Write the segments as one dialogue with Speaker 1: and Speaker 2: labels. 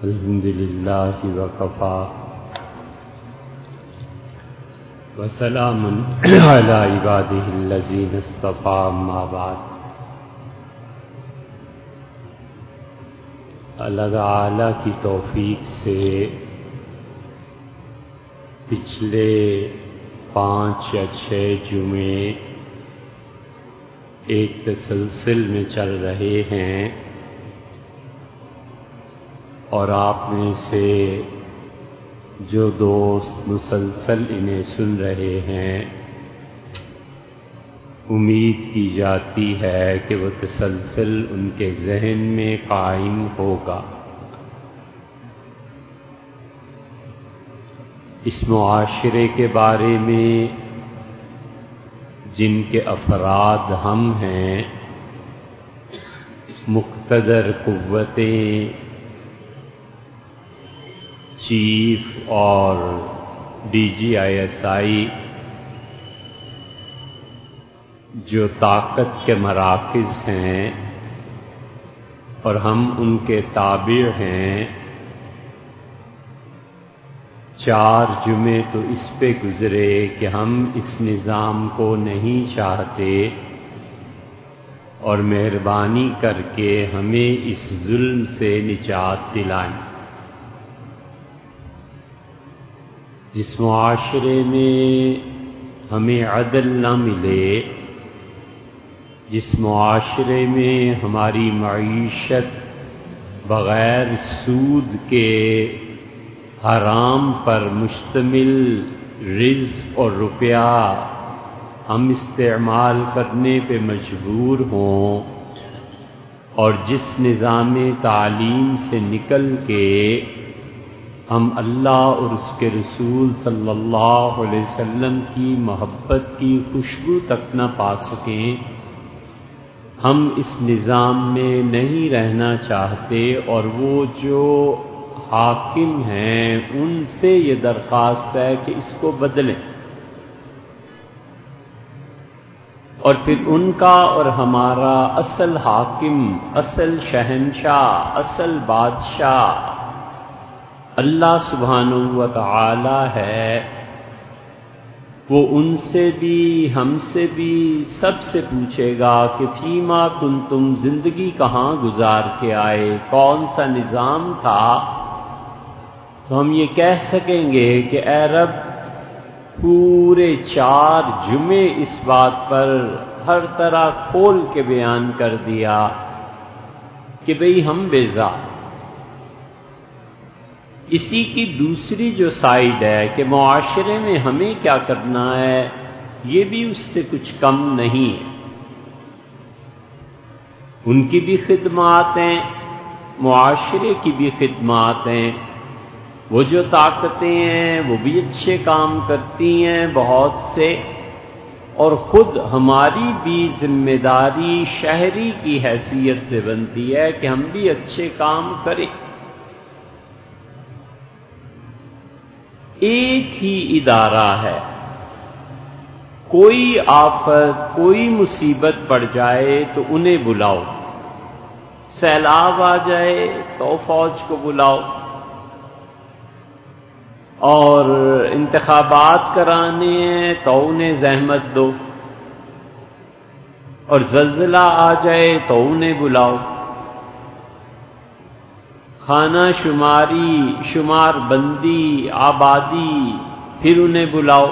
Speaker 1: الحمد للہ وکفا وسلام علی عبادہ الذین اصطفی اما بعد۔ اللہ تعالی کی توفیق سے پچھلے 5 یا 6 جمعے ایک تسلسل میں چل رہے ہیں، اور آپ میں سے جو دوست مسلسل انہیں سن رہے ہیں، امید کی جاتی ہے کہ وہ تسلسل ان کے ذہن میں قائم ہوگا۔ اس معاشرے کے بارے میں جن کے افراد ہم ہیں، مقتدر قوتیں، چیف اور DGISI جو طاقت کے مراکز ہیں اور ہم ان کے تابع ہیں، 4 جمعے تو اس پہ گزرے کہ ہم اس نظام کو نہیں چاہتے، اور مہربانی کر کے ہمیں اس ظلم سے نجات دلائیں۔ جس معاشرے میں ہمیں عدل نہ ملے، جس معاشرے میں ہماری معیشت بغیر سود کے حرام پر مشتمل رزق اور روپیہ ہم استعمال کرنے پہ مجبور ہوں، اور جس نظام تعلیم سے نکل کے ہم اللہ اور اس کے رسول صلی اللہ علیہ وسلم کی محبت کی خوشبو تک نہ پا سکیں، ہم اس نظام میں نہیں رہنا چاہتے، اور وہ جو حاکم ہیں ان سے یہ درخواست ہے کہ اس کو بدلیں، اور پھر ان کا اور ہمارا اصل حاکم، اصل شہنشاہ، اصل بادشاہ اللہ سبحانہ و تعالی ہے۔ وہ ان سے بھی، ہم سے بھی، سب سے پوچھے گا کہ فیما کنتم، زندگی کہاں گزار کے آئے، کون سا نظام تھا؟ تو ہم یہ کہہ سکیں گے کہ اے رب، پورے 4 جمعے اس بات پر ہر طرح کھول کے بیان کر دیا کہ بھئی ہم بیزار۔ اسی کی دوسری جو سائیڈ ہے کہ معاشرے میں ہمیں کیا کرنا ہے، یہ بھی اس سے کچھ کم نہیں ہے۔ ان کی بھی خدمات ہیں، معاشرے کی بھی خدمات ہیں، وہ جو طاقتیں ہیں وہ بھی اچھے کام کرتی ہیں بہت سے، اور خود ہماری بھی ذمہ داری شہری کی حیثیت سے بنتی ہے کہ ہم بھی اچھے کام کریں۔ ایک ہی ادارہ ہے، کوئی آفت، کوئی مصیبت پڑ جائے تو انہیں بلاؤ، سیلاب آ جائے تو فوج کو بلاؤ، اور انتخابات کرانے ہیں تو انہیں زحمت دو، اور زلزلہ آ جائے تو انہیں بلاؤ، خانہ شماری، شمار بندی، آبادی، پھر انہیں بلاؤ،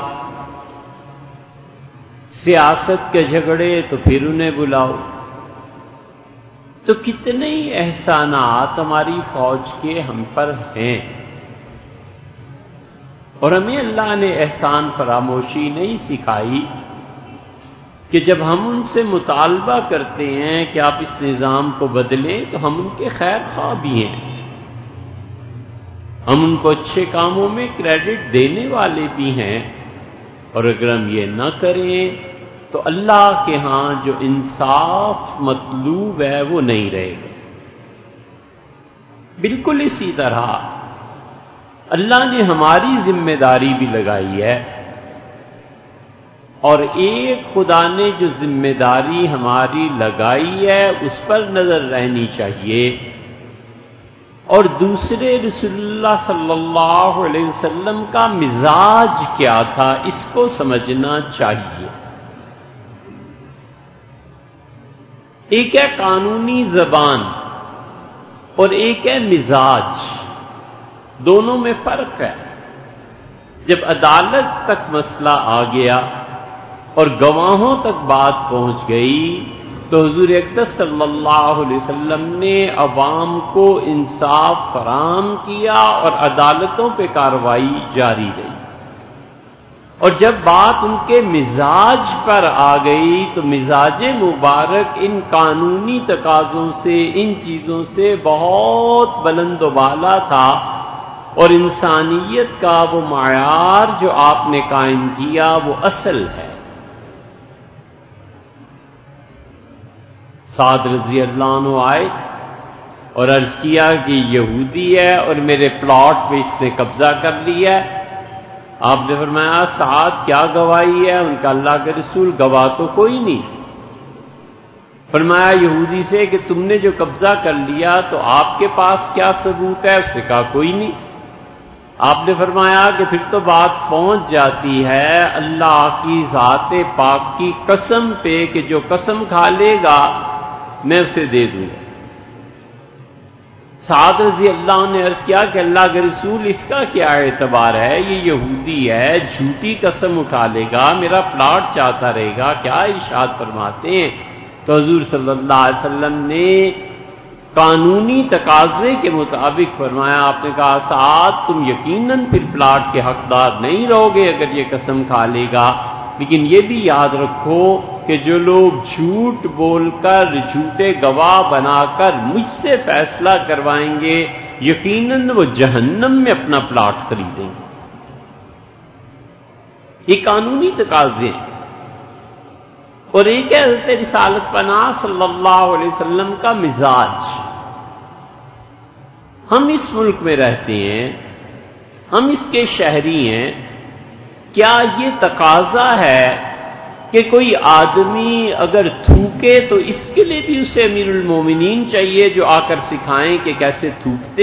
Speaker 1: سیاست کے جھگڑے تو پھر انہیں بلاؤ۔ تو کتنے ہی احسانات ہماری فوج کے ہم پر ہیں، اور ہمیں اللہ نے احسان فراموشی نہیں سکھائی کہ جب ہم ان سے مطالبہ کرتے ہیں کہ آپ اس نظام کو بدلیں تو ہم ان کے خیر خواہ بھی ہیں، ہم ان کو اچھے کاموں میں کریڈٹ دینے والے بھی ہیں، اور اگر ہم یہ نہ کریں تو اللہ کے ہاں جو انصاف مطلوب ہے وہ نہیں رہے گا۔ بالکل اسی طرح اللہ نے ہماری ذمہ داری بھی لگائی ہے، اور ایک خدا نے جو ذمہ داری ہماری لگائی ہے اس پر نظر رہنی چاہیے، اور دوسرے رسول اللہ صلی اللہ علیہ وسلم کا مزاج کیا تھا، اس کو سمجھنا چاہیے۔ ایک ہے قانونی زبان اور ایک ہے مزاج، دونوں میں فرق ہے۔ جب عدالت تک مسئلہ آ گیا اور گواہوں تک بات پہنچ گئی تو حضور اقدس صلی اللہ علیہ وسلم نے عوام کو انصاف فراہم کیا اور عدالتوں پہ کارروائی جاری رہی۔ اور جب بات ان کے مزاج پر آ گئی تو مزاج مبارک ان قانونی تقاضوں سے، ان چیزوں سے بہت بلند و بالا تھا، اور انسانیت کا وہ معیار جو آپ نے قائم کیا وہ اصل ہے۔ سعد رضی اللہ عنہ آئے اور عرض کیا کہ یہودی ہے اور میرے پلاٹ پہ اس نے قبضہ کر لیا ہے۔ آپ نے فرمایا سعد کیا گواہی ہے؟ ان کا اللہ کے رسول گواہ تو کوئی نہیں۔ فرمایا یہودی سے کہ تم نے جو قبضہ کر لیا تو آپ کے پاس کیا ثبوت ہے؟ اس سے کہا کوئی نہیں۔ آپ نے فرمایا کہ پھر تو بات پہنچ جاتی ہے اللہ کی ذات پاک کی قسم پہ کہ جو قسم کھا لے گا میں اسے دے دوں گا۔ سعد رضی اللہ عنہ نے عرض کیا کہ اللہ کے رسول اس کا کیا اعتبار ہے؟ یہ یہودی ہے، جھوٹی قسم اٹھا لے گا، میرا پلاٹ چاہتا رہے گا، کیا ارشاد فرماتے ہیں؟ تو حضور صلی اللہ علیہ وسلم نے قانونی تقاضے کے مطابق فرمایا، آپ نے کہا سعد تم یقیناً پھر پلاٹ کے حقدار نہیں رہو گے اگر یہ قسم کھا لے گا، لیکن یہ بھی یاد رکھو کہ جو لوگ جھوٹ بول کر، جھوٹے گواہ بنا کر مجھ سے فیصلہ کروائیں گے یقیناً وہ جہنم میں اپنا پلاٹ خریدیں گے۔ یہ قانونی تقاضے ہیں۔ اور ایک ہے حضرت رسالت پناہ صلی اللہ علیہ وسلم کا مزاج۔ ہم اس ملک میں رہتے ہیں، ہم اس کے شہری ہیں، کیا یہ تقاضا ہے کہ کوئی آدمی اگر تھوکے تو اس کے لیے بھی اسے امیر المومنین چاہیے جو آ کر سکھائیں کہ کیسے تھوکتے؟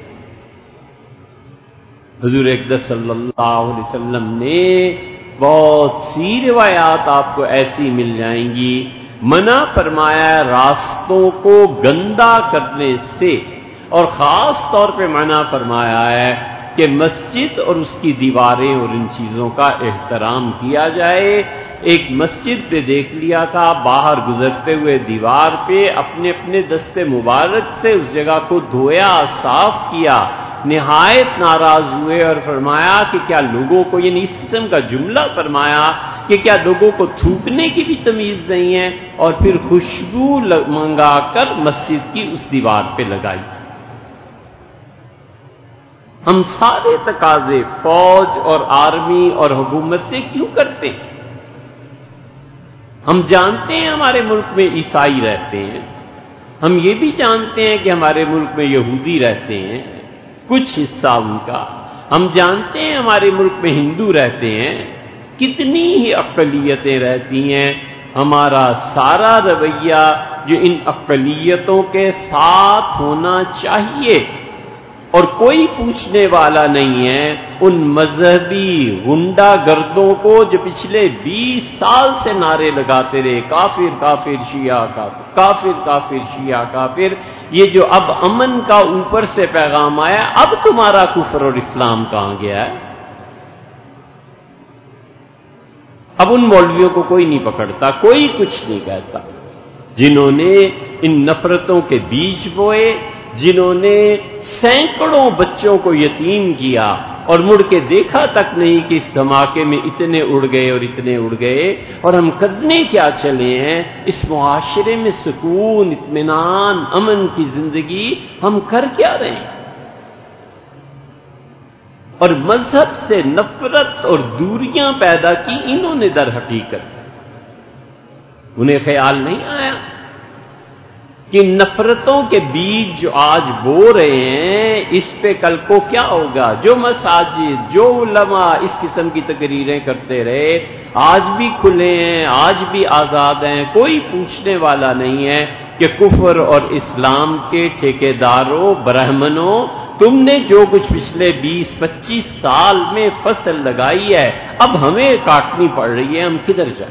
Speaker 1: حضور اقدس صلی اللہ علیہ وسلم نے بہت سی روایات آپ کو ایسی مل جائیں گی، منع فرمایا راستوں کو گندا کرنے سے، اور خاص طور پہ منع فرمایا ہے کہ مسجد اور اس کی دیواریں اور ان چیزوں کا احترام کیا جائے۔ ایک مسجد پہ دیکھ لیا تھا، باہر گزرتے ہوئے دیوار پہ اپنے اپنے دست مبارک سے اس جگہ کو دھویا، صاف کیا، نہایت ناراض ہوئے اور فرمایا کہ کیا لوگوں کو، یعنی اس قسم کا جملہ فرمایا کہ کیا لوگوں کو تھوکنے کی بھی تمیز نہیں ہے، اور پھر خوشبو منگا کر مسجد کی اس دیوار پہ لگائی۔ ہم سارے تقاضے فوج اور آرمی اور حکومت سے کیوں کرتے ہیں؟ ہم جانتے ہیں ہمارے ملک میں عیسائی رہتے ہیں، ہم یہ بھی جانتے ہیں کہ ہمارے ملک میں یہودی رہتے ہیں، کچھ حصہ ان کا، ہم جانتے ہیں ہمارے ملک میں ہندو رہتے ہیں، کتنی ہی اقلیتیں رہتی ہیں۔ ہمارا سارا رویہ جو ان اقلیتوں کے ساتھ ہونا چاہیے، اور کوئی پوچھنے والا نہیں ہے ان مذہبی غنڈہ گردوں کو جو پچھلے 20 سال سے نعرے لگاتے رہے کافر کافر شیعہ کافر، کافر کافر شیعہ کافر، یہ جو اب امن کا اوپر سے پیغام آیا، اب تمہارا کفر اور اسلام کہاں گیا ہے؟ اب ان مولویوں کو کوئی نہیں پکڑتا، کوئی کچھ نہیں کہتا، جنہوں نے ان نفرتوں کے بیج بوئے، جنہوں نے سینکڑوں بچوں کو یتیم کیا اور مڑ کے دیکھا تک نہیں کہ اس دھماکے میں اتنے اڑ گئے اور اتنے اڑ گئے، اور ہم کرنے کیا چلے ہیں؟ اس معاشرے میں سکون، اطمینان، امن کی زندگی ہم کر کیا رہے ہیں؟ اور مذہب سے نفرت اور دوریاں پیدا کی انہوں نے در حقیقت۔ انہیں خیال نہیں آیا کہ نفرتوں کے بیج جو آج بو رہے ہیں اس پہ کل کو کیا ہوگا؟ جو مساجد، جو علماء اس قسم کی تقریریں کرتے رہے، آج بھی کھلے ہیں، آج بھی آزاد ہیں، کوئی پوچھنے والا نہیں ہے، کہ کفر اور اسلام کے ٹھیکیداروں، برہمنوں، تم نے جو کچھ پچھلے 20-25 سال میں فصل لگائی ہے اب ہمیں کاٹنی پڑ رہی ہے، ہم کدھر جائیں؟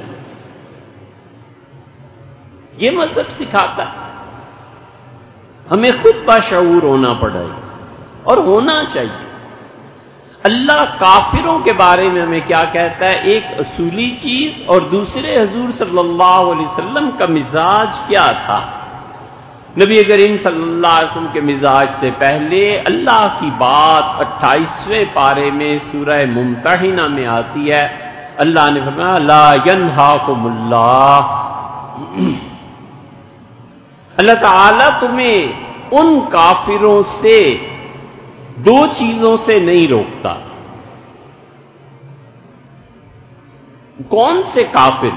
Speaker 1: یہ مذہب سکھاتا ہے ہمیں خود باشعور ہونا پڑے گا اور ہونا چاہیے۔ اللہ کافروں کے بارے میں ہمیں کیا کہتا ہے؟ ایک اصولی چیز، اور دوسرے حضور صلی اللہ علیہ وسلم کا مزاج کیا تھا۔ نبی کریم صلی اللہ علیہ وسلم کے مزاج سے پہلے اللہ کی بات 28ویں پارے میں سورہ ممتحنہ میں آتی ہے۔ اللہ نے فرمایا لا ینہاکم اللہ تعالیٰ تمہیں ان کافروں سے دو چیزوں سے نہیں روکتا۔ کون سے کافر؟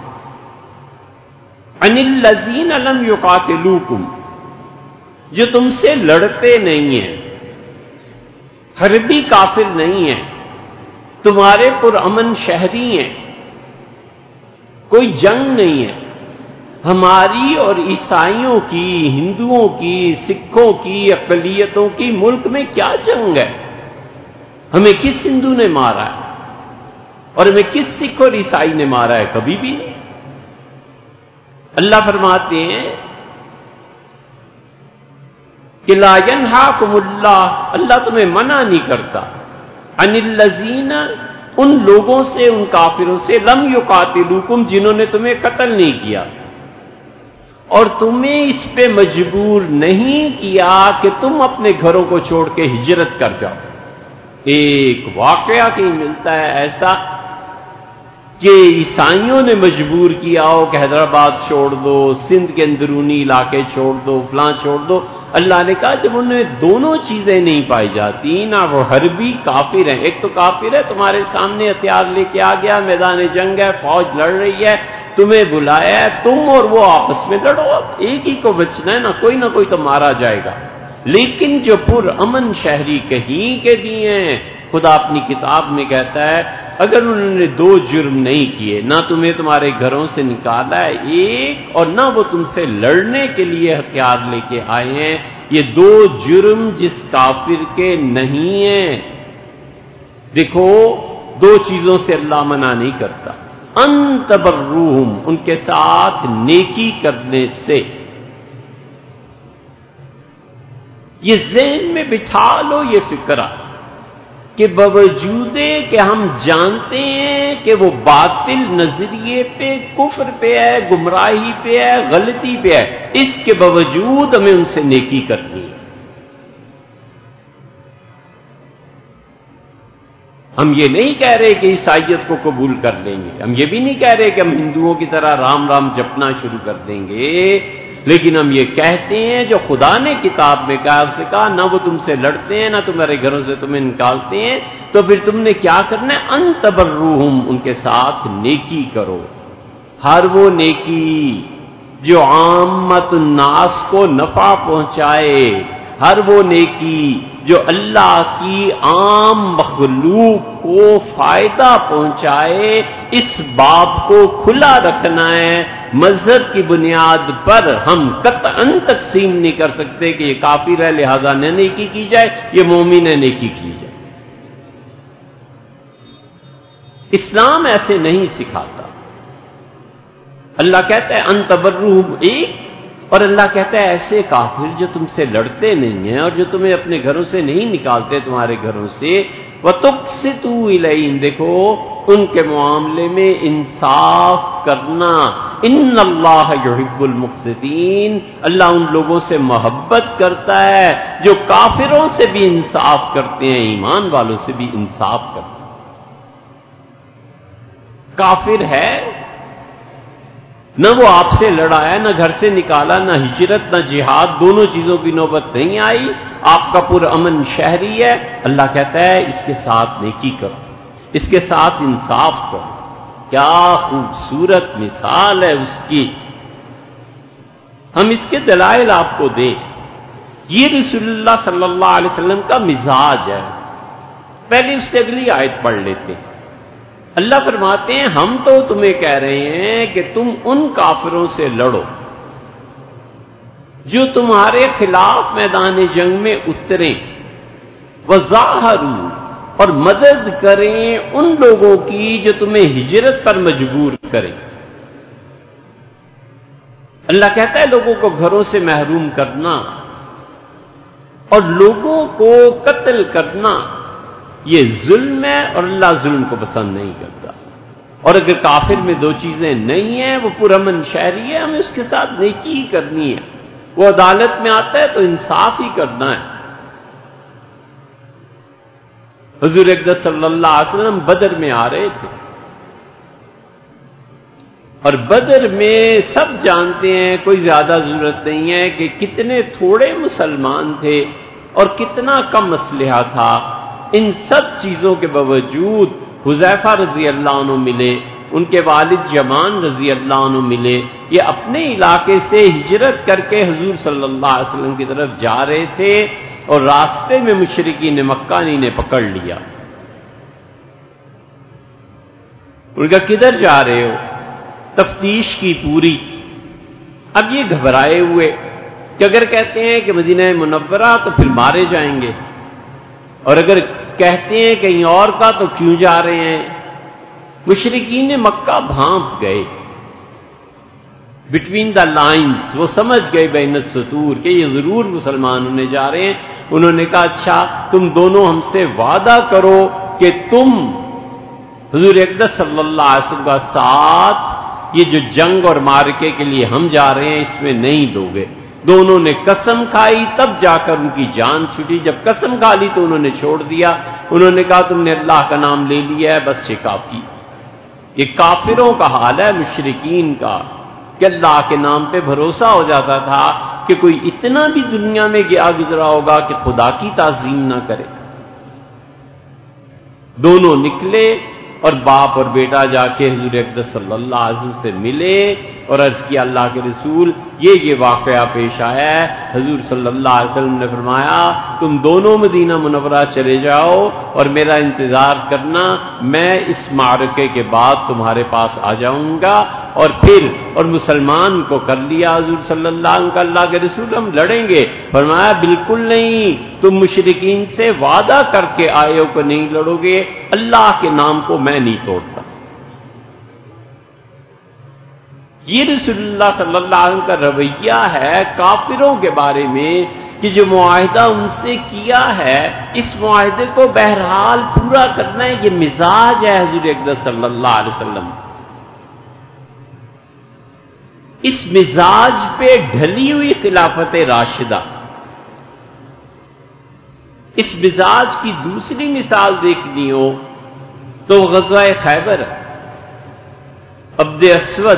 Speaker 1: عن الذین لم یقاتلوکم، جو تم سے لڑتے نہیں ہیں، حربی کافر نہیں ہیں، تمہارے پرامن شہری ہیں، کوئی جنگ نہیں ہے۔ ہماری اور عیسائیوں کی، ہندوؤں کی، سکھوں کی، اقلیتوں کی ملک میں کیا جنگ ہے؟ ہمیں کس ہندو نے مارا ہے اور ہمیں کس سکھ اور عیسائی نے مارا ہے؟ کبھی بھی نہیں۔ اللہ فرماتے ہیں کہ لا ینہاکم اللہ تمہیں منع نہیں کرتا عن الذین، ان لوگوں سے، ان کافروں سے، لم یقاتلوکم، جنہوں نے تمہیں قتل نہیں کیا اور تمہیں اس پہ مجبور نہیں کیا کہ تم اپنے گھروں کو چھوڑ کے ہجرت کر جاؤ۔ ایک واقعہ کہیں ملتا ہے ایسا کہ عیسائیوں نے مجبور کیا ہو کہ حیدرآباد چھوڑ دو، سندھ کے اندرونی علاقے چھوڑ دو، فلاں چھوڑ دو۔ اللہ نے کہا جب ان میں دونوں چیزیں نہیں پائی جاتی، نہ وہ حربی کافر ہیں، ایک تو کافر ہے تمہارے سامنے ہتھیار لے کے آ گیا، میدان جنگ ہے، فوج لڑ رہی ہے، تمہیں بلایا ہے، تم اور وہ آپس میں لڑو، ایک ہی کو بچنا ہے، نہ کوئی تو مارا جائے گا۔ لیکن جو پرامن شہری کہیں کے بھی ہیں، خدا اپنی کتاب میں کہتا ہے اگر انہوں نے دو جرم نہیں کیے، نہ تمہیں تمہارے گھروں سے نکالا ہے ایک، اور نہ وہ تم سے لڑنے کے لیے ہتھیار لے کے آئے ہیں، یہ دو جرم جس کافر کے نہیں ہیں۔ دیکھو دو چیزوں سے اللہ منع نہیں کرتا، ان تبروہم، ان کے ساتھ نیکی کرنے سے۔ یہ ذہن میں بٹھا لو یہ فکرہ کہ باوجود کہ ہم جانتے ہیں کہ وہ باطل نظریے پہ، کفر پہ ہے، گمراہی پہ ہے، غلطی پہ ہے، اس کے باوجود ہمیں ان سے نیکی کرنی ہے۔ ہم یہ نہیں کہہ رہے کہ عیسائیت کو قبول کر لیں گے، ہم یہ بھی نہیں کہہ رہے کہ ہم ہندوؤں کی طرح رام رام جپنا شروع کر دیں گے، لیکن ہم یہ کہتے ہیں جو خدا نے کتاب میں کہا، اس نے کہا نہ وہ تم سے لڑتے ہیں، نہ تمہارے گھروں سے تمہیں نکالتے ہیں، تو پھر تم نے کیا کرنا ہے؟ ان تبروہم، ان کے ساتھ نیکی کرو۔ ہر وہ نیکی جو عامت الناس کو نفع پہنچائے، ہر وہ نیکی جو اللہ کی عام مخلوق کو فائدہ پہنچائے، اس باب کو کھلا رکھنا ہے۔ مذہب کی بنیاد پر ہم قطعاً تقسیم نہیں کر سکتے کہ یہ کافر ہے لہذا نہ نیکی کی جائے، یہ مومن ہے نیکی کی جائے۔ اسلام ایسے نہیں سکھاتا۔ اللہ کہتا ہے ان تبروہم ایک، اور اللہ کہتا ہے ایسے کافر جو تم سے لڑتے نہیں ہیں اور جو تمہیں اپنے گھروں سے نہیں نکالتے تمہارے گھروں سے، وَتُقْسِطُوا إِلَيْهِمْ، دیکھو ان کے معاملے میں انصاف کرنا۔ ان اللہ یحب المقسطین، اللہ ان لوگوں سے محبت کرتا ہے جو کافروں سے بھی انصاف کرتے ہیں، ایمان والوں سے بھی انصاف کرتے ہیں۔ کافر ہے، نہ وہ آپ سے لڑا ہے، نہ گھر سے نکالا، نہ ہجرت، نہ جہاد، دونوں چیزوں کی نوبت نہیں آئی، آپ کا پرامن شہری ہے، اللہ کہتا ہے اس کے ساتھ نیکی کرو، اس کے ساتھ انصاف کرو۔ کیا خوبصورت مثال ہے اس کی، ہم اس کے دلائل آپ کو دیں۔ یہ رسول اللہ صلی اللہ علیہ وسلم کا مزاج ہے۔ پہلے اس سے اگلی آیت پڑھ لیتے ہیں۔ اللہ فرماتے ہیں ہم تو تمہیں کہہ رہے ہیں کہ تم ان کافروں سے لڑو جو تمہارے خلاف میدان جنگ میں اتریں، وظاہروا اور مدد کریں ان لوگوں کی جو تمہیں ہجرت پر مجبور کریں۔ اللہ کہتا ہے لوگوں کو گھروں سے محروم کرنا اور لوگوں کو قتل کرنا یہ ظلم ہے، اور اللہ ظلم کو پسند نہیں کرتا۔ اور اگر کافر میں دو چیزیں نہیں ہیں، وہ پرامن شہری ہے، ہمیں اس کے ساتھ نیکی ہی کرنی ہے۔ وہ عدالت میں آتا ہے تو انصاف ہی کرنا ہے۔ حضور اقدس صلی اللہ علیہ وسلم بدر میں آ رہے تھے، اور بدر میں سب جانتے ہیں، کوئی زیادہ ضرورت نہیں ہے کہ کتنے تھوڑے مسلمان تھے اور کتنا کم اسلحہ تھا۔ ان سب چیزوں کے باوجود حذیفہ رضی اللہ عنہ ملے، ان کے والد جمان رضی اللہ عنہ ملے، یہ اپنے علاقے سے ہجرت کر کے حضور صلی اللہ علیہ وسلم کی طرف جا رہے تھے، اور راستے میں مشرکین مکہ نے انہیں پکڑ لیا۔ ان کا کدھر جا رہے ہو؟ تفتیش کی پوری۔ اب یہ گھبرائے ہوئے کہ اگر کہتے ہیں کہ مدینہ منورہ تو پھر مارے جائیں گے، اور اگر کہتے ہیں کہیں اور کا تو کیوں جا رہے ہیں؟ مشرکین مکہ بھانپ گئے بٹوین دا لائنز، وہ سمجھ گئے بین السطور کہ یہ ضرور مسلمان ہونے جا رہے ہیں۔ انہوں نے کہا اچھا تم دونوں ہم سے وعدہ کرو کہ تم حضور اقدس صلی اللہ علیہ وسلم کا ساتھ یہ جو جنگ اور مارکے کے لیے ہم جا رہے ہیں اس میں نہیں دو گے۔ دونوں نے قسم کھائی، تب جا کر ان کی جان چھٹی۔ جب قسم کھا لی تو انہوں نے چھوڑ دیا۔ انہوں نے کہا تم نے اللہ کا نام لے لیا ہے، بس یہ کافی۔ یہ کافروں کا حال ہے، مشرکین کا، کہ اللہ کے نام پہ بھروسہ ہو جاتا تھا کہ کوئی اتنا بھی دنیا میں گیا گزرا ہوگا کہ خدا کی تعظیم نہ کرے۔ دونوں نکلے اور باپ اور بیٹا جا کے حضور اقدس صلی اللہ علیہ وسلم سے ملے اور عرض کیا اللہ کے رسول یہ واقعہ پیش آیا ہے۔ حضور صلی اللہ علیہ وسلم نے فرمایا تم دونوں مدینہ منورہ چلے جاؤ اور میرا انتظار کرنا، میں اس معرکے کے بعد تمہارے پاس آ جاؤں گا۔ اور پھر اور مسلمان کو کر لیا حضور صلی اللہ علیہ وسلم کا اللہ کے رسول ہم لڑیں گے؟ فرمایا بالکل نہیں، تم مشرکین سے وعدہ کر کے آئے ہو کہ نہیں لڑو گے، اللہ کے نام کو میں نہیں توڑتا۔ یہ رسول اللہ صلی اللہ علیہ وسلم کا رویہ ہے کافروں کے بارے میں کہ جو معاہدہ ان سے کیا ہے اس معاہدے کو بہرحال پورا کرنا ہے۔ یہ مزاج ہے حضور اقدس صلی اللہ علیہ وسلم۔ اس مزاج پہ ڈھلی ہوئی خلافت راشدہ۔ اس مزاج کی دوسری مثال دیکھنی ہو تو غزوہ خیبر، عبد اسود،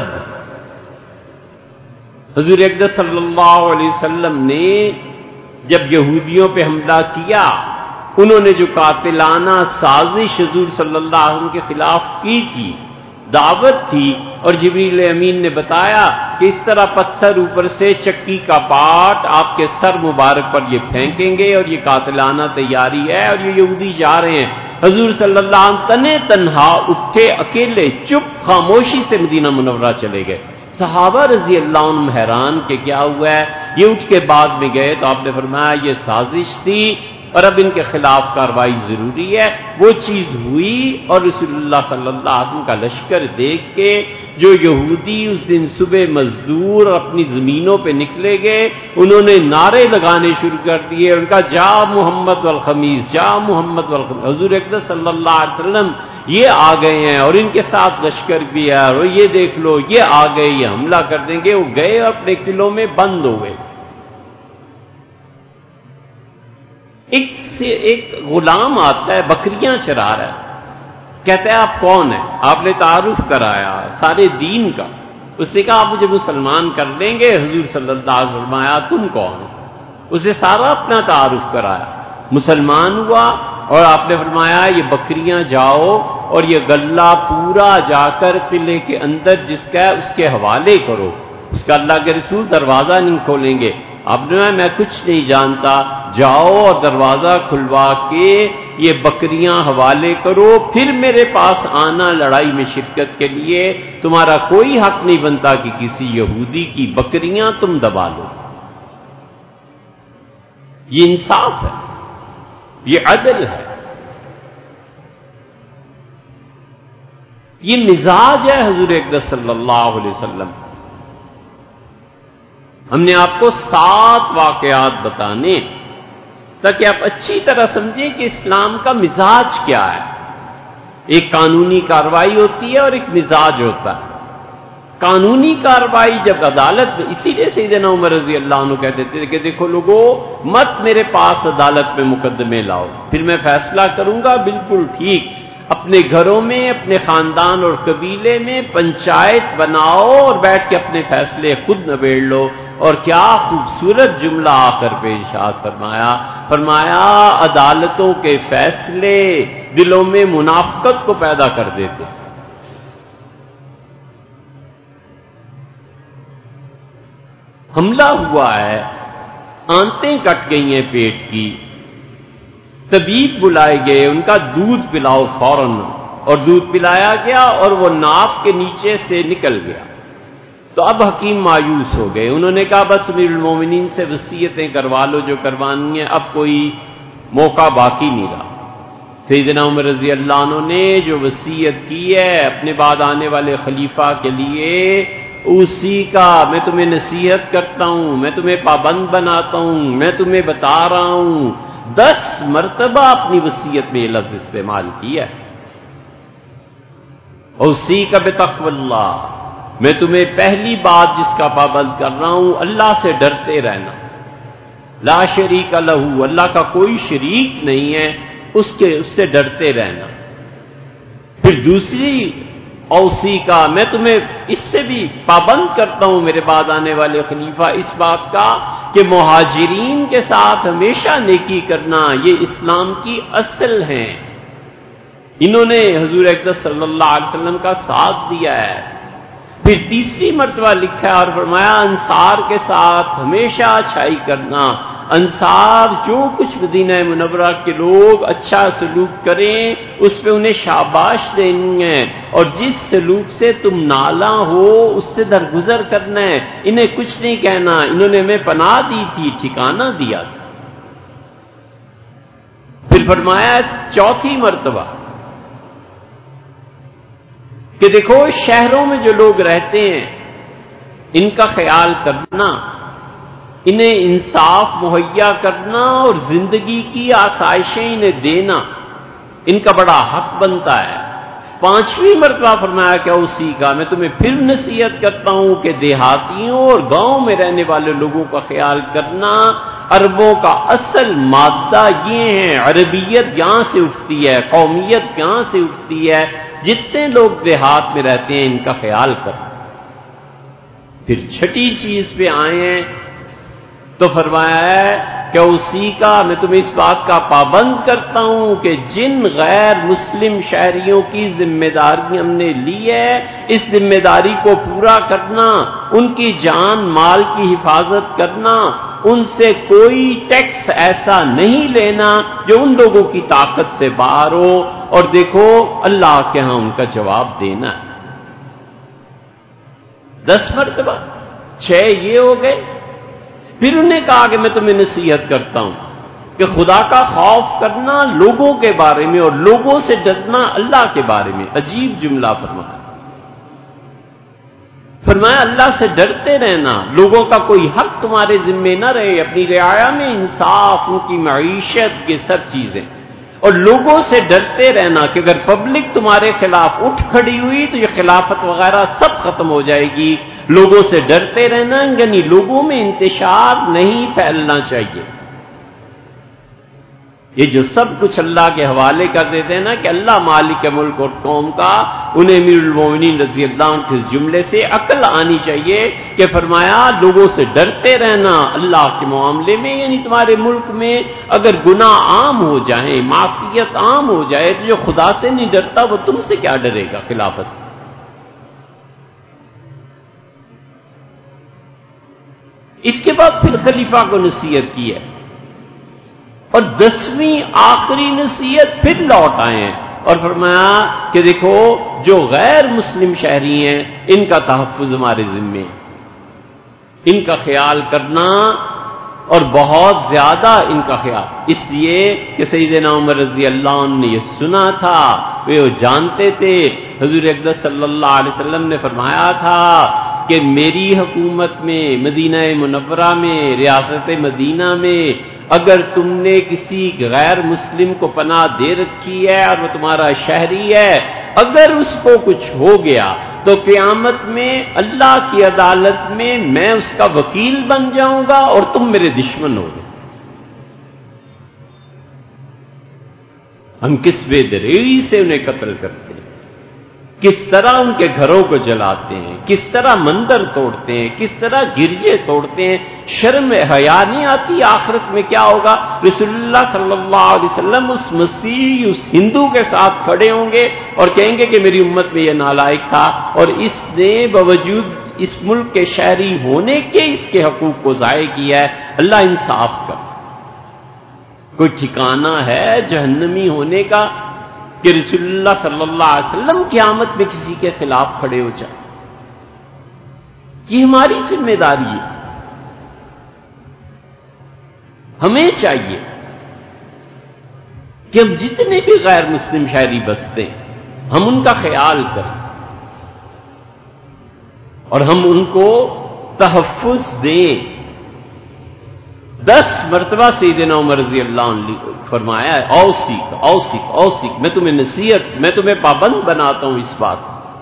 Speaker 1: حضور اقدس صلی اللہ علیہ وسلم نے جب یہودیوں پہ حملہ کیا، انہوں نے جو قاتلانہ سازش حضور صلی اللہ علیہ وسلم کے خلاف کی تھی، دعوت تھی، اور جبریل امین نے بتایا کہ اس طرح پتھر اوپر سے چکی کا پاٹ آپ کے سر مبارک پر یہ پھینکیں گے اور یہ قاتلانہ تیاری ہے اور یہ یہودی جا رہے ہیں۔ حضور صلی اللہ علیہ وسلم تنے تنہا اٹھے، اکیلے چپ خاموشی سے مدینہ منورہ چلے گئے۔ صحابہ رضی اللہ عنہم حیران کہ کیا ہوا ہے، یہ اٹھ کے بعد میں گئے تو آپ نے فرمایا یہ سازش تھی اور اب ان کے خلاف کارروائی ضروری ہے۔ وہ چیز ہوئی اور رسول اللہ صلی اللہ علیہ وسلم کا لشکر دیکھ کے جو یہودی اس دن صبح مزدور اپنی زمینوں پہ نکلے گئے، انہوں نے نعرے لگانے شروع کر دیے، ان کا جا محمد والخمیس، جا محمد والخمیس۔ حضور اقدس صلی اللہ علیہ وسلم یہ آ گئے ہیں اور ان کے ساتھ لشکر بھی ہے، اور یہ دیکھ لو یہ آ گئے، یہ حملہ کر دیں گے۔ وہ گئے اپنے قلعوں میں بند ہو گئے۔ ایک غلام آتا ہے بکریاں چرا رہا ہے، کہتا ہے آپ کون ہیں؟ آپ نے تعارف کرایا سارے دین کا۔ اس نے کہا آپ مجھے مسلمان کر لیں گے؟ حضور صلی اللہ علیہ وسلم آیا تم کون ہو؟ اسے سارا اپنا تعارف کرایا، مسلمان ہوا، اور آپ نے فرمایا یہ بکریاں جاؤ اور یہ غلہ پورا جا کر قلعے کے اندر جس کا ہے اس کے حوالے کرو۔ اس کا اللہ کے رسول دروازہ نہیں کھولیں گے۔ آپ نے میں کچھ نہیں جانتا، جاؤ اور دروازہ کھلوا کے یہ بکریاں حوالے کرو، پھر میرے پاس آنا لڑائی میں شرکت کے لیے۔ تمہارا کوئی حق نہیں بنتا کہ کسی یہودی کی بکریاں تم دبا لو۔ یہ انصاف ہے، یہ عدل ہے، یہ مزاج ہے حضور اقدس صلی اللہ علیہ وسلم۔ ہم نے آپ کو 7 واقعات بتانے تاکہ آپ اچھی طرح سمجھیں کہ اسلام کا مزاج کیا ہے۔ ایک قانونی کارروائی ہوتی ہے اور ایک مزاج ہوتا ہے۔ قانونی کارروائی جب عدالت، اسی لیے سیدنا عمر رضی اللہ عنہ کہتے تھے کہ دیکھو لوگوں، مت میرے پاس عدالت میں مقدمے لاؤ، پھر میں فیصلہ کروں گا بالکل ٹھیک۔ اپنے گھروں میں، اپنے خاندان اور قبیلے میں پنچایت بناؤ اور بیٹھ کے اپنے فیصلے خود نبیڑ لو۔ اور کیا خوبصورت جملہ آ کر ارشاد فرمایا عدالتوں کے فیصلے دلوں میں منافقت کو پیدا کر دیتے۔ حملہ ہوا ہے، آنتیں کٹ گئی ہیں پیٹ کی، طبیب بلائے گئے، ان کا دودھ پلاؤ فوراً، اور دودھ پلایا گیا اور وہ ناف کے نیچے سے نکل گیا۔ تو اب حکیم مایوس ہو گئے، انہوں نے کہا بس امیر المومنین سے وصیتیں کروا لو جو کروانی ہیں، اب کوئی موقع باقی نہیں رہا۔ سیدنا عمر رضی اللہ عنہ نے جو وصیت کی ہے اپنے بعد آنے والے خلیفہ کے لیے، اسی کا میں تمہیں نصیحت کرتا ہوں، میں تمہیں پابند بناتا ہوں، میں تمہیں بتا رہا ہوں۔ 10 مرتبہ اپنی وصیت میں یہ لفظ استعمال کیا ہے، اسی کا بتقوی اللہ، میں تمہیں پہلی بات جس کا پابند کر رہا ہوں اللہ سے ڈرتے رہنا، لا شریک لہ، اللہ کا کوئی شریک نہیں ہے، اس سے ڈرتے رہنا۔ پھر دوسری اوصی کا، میں تمہیں اس سے بھی پابند کرتا ہوں میرے بعد آنے والے خلیفہ اس بات کا کہ مہاجرین کے ساتھ ہمیشہ نیکی کرنا، یہ اسلام کی اصل ہیں۔ انہوں نے حضور اقدس صلی اللہ علیہ وسلم کا ساتھ دیا ہے۔ پھر تیسری مرتبہ لکھا ہے اور فرمایا انصار کے ساتھ ہمیشہ اچھائی کرنا، انصار جو کچھ مدینہ منورہ کے لوگ اچھا سلوک کریں اس پہ انہیں شاباش دینی ہے، اور جس سلوک سے تم نالا ہو اس سے درگزر کرنا ہے، انہیں کچھ نہیں کہنا، انہوں نے ہمیں پناہ دی تھی، ٹھکانہ دیا تھا۔ پھر فرمایا چوتھی مرتبہ کہ دیکھو شہروں میں جو لوگ رہتے ہیں ان کا خیال کرنا، انہیں انصاف مہیا کرنا اور زندگی کی آسائشیں انہیں دینا ان کا بڑا حق بنتا ہے۔ 5ویں مرتبہ فرمایا کہ اسی کا، میں تمہیں پھر نصیحت کرتا ہوں کہ دیہاتیوں اور گاؤں میں رہنے والے لوگوں کا خیال کرنا۔ عربوں کا اصل مادہ یہ ہے، عربیت یہاں سے اٹھتی ہے، قومیت یہاں سے اٹھتی ہے، جتنے لوگ دیہات میں رہتے ہیں ان کا خیال کرنا۔ پھر چھٹی چیز پہ آئے ہیں تو فرمایا ہے کہ اسی کا، میں تمہیں اس بات کا پابند کرتا ہوں کہ جن غیر مسلم شہریوں کی ذمہ داری ہم نے لی ہے اس ذمہ داری کو پورا کرنا، ان کی جان مال کی حفاظت کرنا، ان سے کوئی ٹیکس ایسا نہیں لینا جو ان لوگوں کی طاقت سے باہر ہو، اور دیکھو اللہ کے ہاں ان کا جواب دینا ہے۔ 10 مرتبہ، 6 یہ ہو گئے۔ پھر انہیں کہا کہ میں تمہیں نصیحت کرتا ہوں کہ خدا کا خوف کرنا لوگوں کے بارے میں اور لوگوں سے ڈرنا اللہ کے بارے میں۔ عجیب جملہ فرمایا اللہ سے ڈرتے رہنا، لوگوں کا کوئی حق تمہارے ذمے نہ رہے، اپنی رعایا میں انصاف، ان کی معیشت، یہ سب چیزیں، اور لوگوں سے ڈرتے رہنا کہ اگر پبلک تمہارے خلاف اٹھ کھڑی ہوئی تو یہ خلافت وغیرہ سب ختم ہو جائے گی۔ لوگوں سے ڈرتے رہنا یعنی لوگوں میں انتشار نہیں پھیلنا چاہیے۔ یہ جو سب کچھ اللہ کے حوالے کر دیتے ہیں نا کہ اللہ مالک ملک اور قوم کا، انہیں امیر المومنین رضی اللہ عنہ کے جملے سے عقل آنی چاہیے کہ فرمایا لوگوں سے ڈرتے رہنا اللہ کے معاملے میں، یعنی تمہارے ملک میں اگر گناہ عام ہو جائیں، معصیت عام ہو جائے تو جو خدا سے نہیں ڈرتا وہ تم سے کیا ڈرے گا خلافت۔ اس کے بعد پھر خلیفہ کو نصیحت کی ہے، اور 10ویں آخری نصیحت پھر لوٹ آئے ہیں اور فرمایا کہ دیکھو جو غیر مسلم شہری ہیں ان کا تحفظ ہمارے ذمے، ان کا خیال کرنا اور بہت زیادہ ان کا خیال، اس لیے کہ سیدنا عمر رضی اللہ عنہ نے یہ سنا تھا، وہ جانتے تھے حضور اقدس صلی اللہ علیہ وسلم نے فرمایا تھا کہ میری حکومت میں، مدینہ منورہ میں، ریاست مدینہ میں اگر تم نے کسی غیر مسلم کو پناہ دے رکھی ہے اور وہ تمہارا شہری ہے، اگر اس کو کچھ ہو گیا تو قیامت میں اللہ کی عدالت میں اس کا وکیل بن جاؤں گا اور تم میرے دشمن ہوگے۔ ہم کس بے دریغی سے انہیں قتل کرتے ہیں، کس طرح ان کے گھروں کو جلاتے ہیں، کس طرح مندر توڑتے ہیں، کس طرح گرجے توڑتے ہیں، شرم حیا نہیں آتی آخرت میں کیا ہوگا؟ رسول اللہ صلی اللہ علیہ وسلم اس مسیح، اس ہندو کے ساتھ کھڑے ہوں گے اور کہیں گے کہ میری امت میں یہ نالائق تھا اور اس نے باوجود اس ملک کے شہری ہونے کے اس کے حقوق کو ضائع کیا ہے۔ اللہ انصاف کر، کوئی ٹھکانہ ہے جہنمی ہونے کا کہ رسول اللہ صلی اللہ علیہ وسلم قیامت میں کسی کے خلاف کھڑے ہو جائیں؟ یہ ہماری ذمہ داری ہے۔ ہمیں چاہیے کہ ہم جتنے بھی غیر مسلم شہری بستے ہیں ہم ان کا خیال کریں اور ہم ان کو تحفظ دیں۔ 10 مرتبہ سیدنا عمر رضی اللہ عنہ فرمایا ہے، اوصیک، میں تمہیں نصیحت، میں تمہیں پابند بناتا ہوں اس بات۔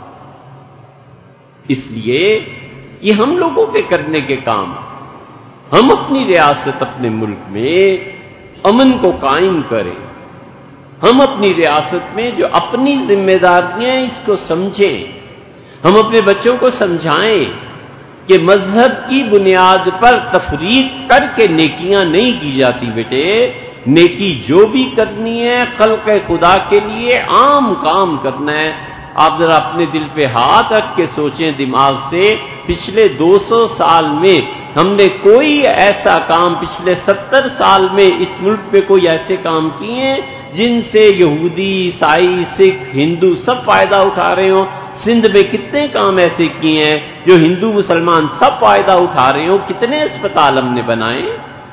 Speaker 1: اس لیے یہ ہم لوگوں کے کرنے کے کام، ہم اپنی ریاست، اپنے ملک میں امن کو قائم کریں، ہم اپنی ریاست میں جو اپنی ذمہ داریاں ہیں اس کو سمجھیں، ہم اپنے بچوں کو سمجھائیں کہ مذہب کی بنیاد پر تفریق کر کے نیکیاں نہیں کی جاتی بیٹے، نیکی جو بھی کرنی ہے خلق خدا کے لیے عام کام کرنا ہے۔ آپ ذرا اپنے دل پہ ہاتھ رکھ کے سوچیں دماغ سے، پچھلے 200 سال میں ہم نے کوئی ایسا کام، پچھلے 70 سال میں اس ملک پہ کوئی ایسے کام کیے ہیں جن سے یہودی، عیسائی، سکھ، ہندو سب فائدہ اٹھا رہے ہوں؟ سندھ میں کتنے کام ایسے کیے ہیں جو ہندو مسلمان سب فائدہ اٹھا رہے ہوں؟ کتنے اسپتال ہم نے بنائے،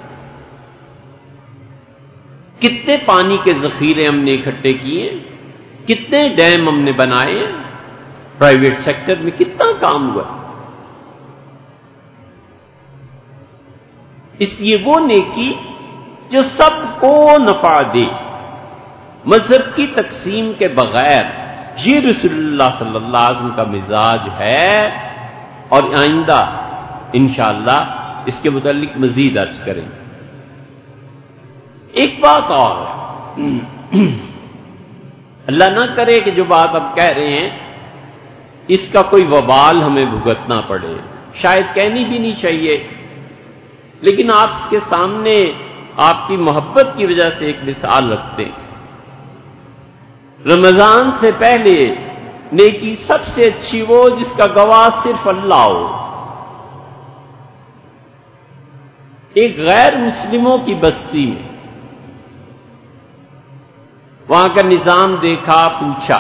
Speaker 1: کتنے پانی کے ذخیرے ہم نے اکٹھے کیے، کتنے ڈیم ہم نے بنائے، پرائیویٹ سیکٹر میں کتنا کام ہوا۔ اس لیے وہ نیکی جو سب کو نفع دے، مذہب کی تقسیم کے بغیر، یہ رسول اللہ صلی اللہ علیہ وسلم کا مزاج ہے۔ اور آئندہ انشاءاللہ اس کے متعلق مزید عرض کریں۔ ایک بات اور ہے، اللہ نہ کرے کہ جو بات اب کہہ رہے ہیں اس کا کوئی وبال ہمیں بھگتنا پڑے، شاید کہنی بھی نہیں چاہیے، لیکن آپ کے سامنے آپ کی محبت کی وجہ سے ایک مثال رکھتے ہیں۔ رمضان سے پہلے نیکی سب سے اچھی وہ جس کا گواہ صرف اللہ ہو۔ ایک غیر مسلموں کی بستی میں وہاں کا نظام دیکھا، پوچھا،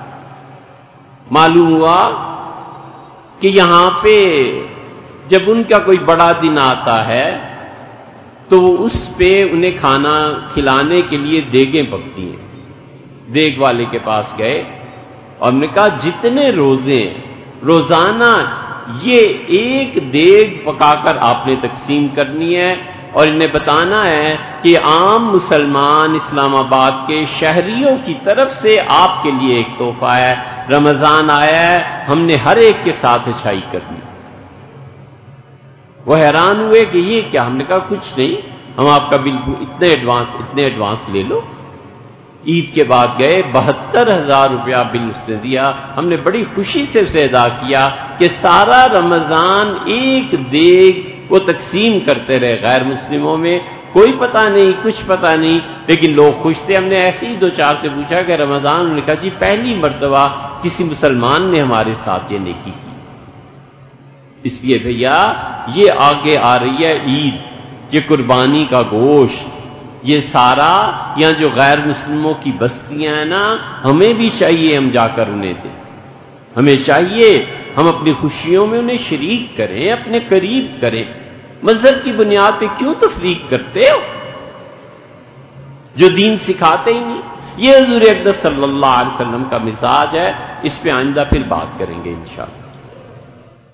Speaker 1: معلوم ہوا کہ یہاں پہ جب ان کا کوئی بڑا دن آتا ہے تو اس پہ انہیں کھانا کھلانے کے لیے دیگیں پکتی ہیں۔ دیگ والے کے پاس گئے اور ہم نے کہا جتنے روزے ہیں روزانہ یہ ایک دیگ پکا کر آپ نے تقسیم کرنی ہے اور انہیں بتانا ہے کہ عام مسلمان اسلام آباد کے شہریوں کی طرف سے آپ کے لیے ایک تحفہ ہے، رمضان آیا ہے، ہم نے ہر ایک کے ساتھ اچھائی کرنی۔ وہ حیران ہوئے کہ یہ کیا؟ ہم نے کہا کچھ نہیں، ہم آپ کا بل اتنے ایڈوانس لے لو۔ عید کے بعد گئے، 72,000 روپیہ بل اس نے دیا، ہم نے بڑی خوشی سے اسے ادا کیا کہ سارا رمضان ایک دیگ وہ تقسیم کرتے رہے غیر مسلموں میں، کوئی پتہ نہیں، کچھ پتہ نہیں، لیکن لوگ خوش تھے۔ ہم نے ایسے ہی 2-4 سے پوچھا کہ رمضان، انہوں نے کہا جی پہلی مرتبہ کسی مسلمان نے ہمارے ساتھ یہ نیکی کی۔ اس لیے بھیا یہ آگے آ رہی ہے عید، یہ قربانی کا گوشت، یہ سارا یہاں جو غیر مسلموں کی بستیاں ہیں نا، ہمیں بھی چاہیے ہم جا کر انہیں دیں، ہمیں چاہیے ہم اپنی خوشیوں میں انہیں شریک کریں، اپنے قریب کریں۔ مذہب کی بنیاد پہ کیوں تفریق کرتے ہو جو دین سکھاتے ہی نہیں؟ یہ حضور اقدس صلی اللہ علیہ وسلم کا مزاج ہے، اس پہ آئندہ پھر بات کریں گے انشاءاللہ۔